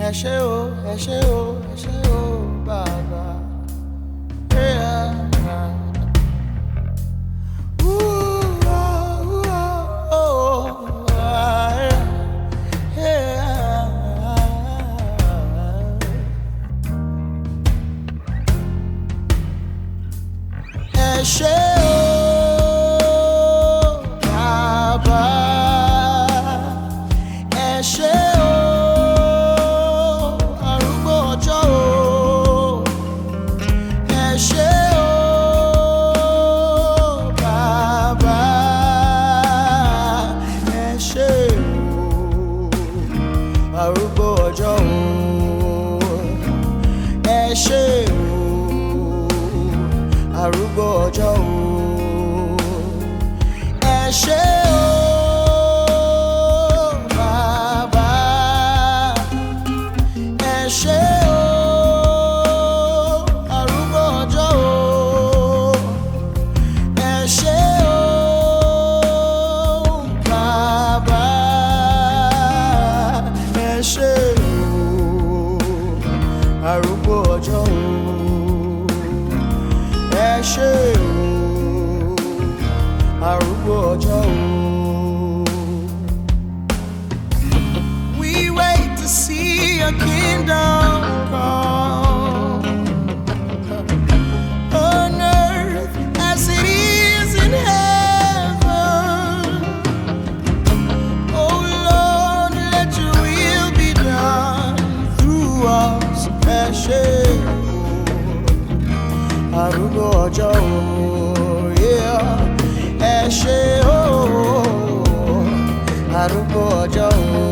ẹ ṣé o, ẹ ṣé o, ẹ ṣé o, bàbá. Yeah. Ooh, oh, oh, oh, yeah. Ẹ ṣé o, bàbá. Ẹ ṣé o, arúgbó ọjọ́ o. Ẹ ṣé o, bàbá. Ẹ ṣé o, arúgbó ọjọ́ o. Ẹ ṣé o, arúgbó ọjọ́ o. Ẹ ṣé o, bàbá. Ẹ ṣé o, arúgbó ọjọ́ o. Ẹ ṣé o, bàbá. Ẹ ṣé o, arúgbó ọjọ́ o. Ẹ ṣé o, arúgbó ọjọ́ o. We wait to see your kingdom come on earth as it is in heaven. Oh Lord, let your will be done through us. Ẹ ṣé o, arúgbó ọjọ́ o. Yeah. Ẹ ṣé o, arúgbó ọjọ́ o.